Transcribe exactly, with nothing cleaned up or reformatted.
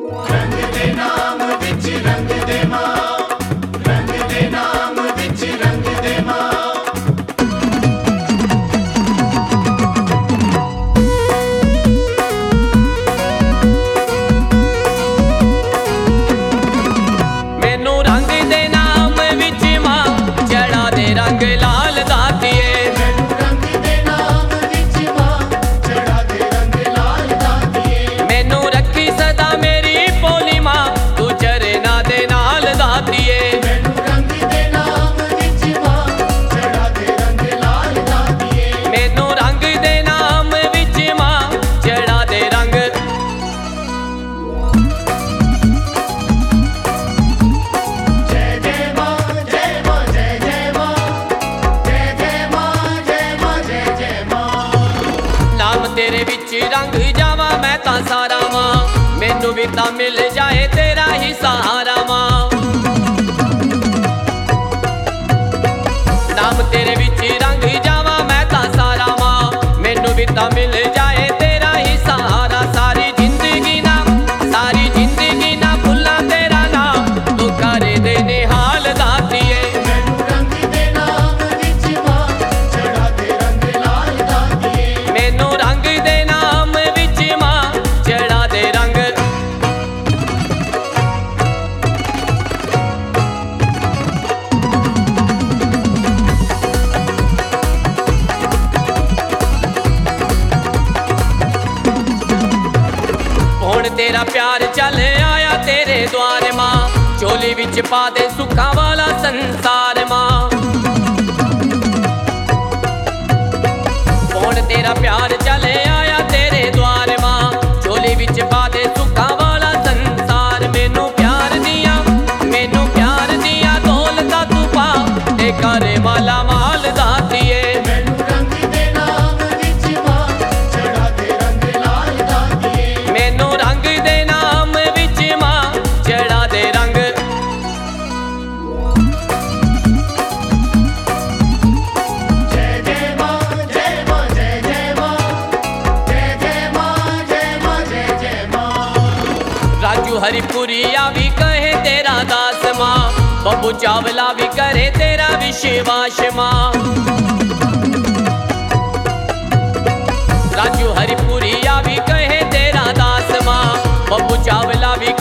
रंग दे नाम विच रंग दे मां, रंग दे नाम विच रंग दे मां। मैनू रंग दे नाम विच मां चढ़ा दे रंग लाल दातिए। मैनू रंग दे नाम विच मां चढ़ा दे रंग लाल दातिए। मैनू रखी सदा मेरी भोली मां तू चरना दे नाल दातिए। मैनू रंग दे नाम विच मां चढ़ा दे रंग लाल दातिए। मैनू रंग दे नाम विच मां चढ़ा दे रंग। जय जय मां जय मां जय जय मां, जय जय मां जय मां जय जय मां। नाम तेरे विच रंग जावा मैं तां सारा मां, मैनू भी तां मिल जाए तेरा ही सहारा मां। नाम तेरे विच रंग जावा मैं तां सारा मां, मैनू भी तां मिल जाए तेरा ही सहारा। सारी जिंदगी ना सारी जिंदगी ना भुल्ला तेरा नाम तू कर दे निहाल दातिए। मैनू रंग दे नाम विच मां चढ़ा दे रंग लाल दातिए। मैनू रंग दे नाम विच मां चढ़ा दे रंग। हुण तेरा प्यार चल आया तेरे द्वार मां, झोली विच पा दे सुखां वाला संसार मां। हुण तेरा प्यार चल आया तेरे द्वार मां, झोली विच पा दे सुखां वाला संसार। मैनू प्यार दिया मैनू प्यार दिया दौलतां तू पा ते कर माला माल दातिए। मैनू रंग दे नाम विच मां चढ़ा दे रंग लाल दातिए। मैनू रंग दे नाम विच मां चढ़ा दे रंग। जय जय मां जय मां जय जय मां, जय जय मां जय मां जय जय मां। राजू हरिपुरिया भी कहे तेरा दास मां, बब्बू चावला भी करे तेरा विश्वास मां। राजू हरिपुरिया भी कहे तेरा दास मां, बब्बू चावला भी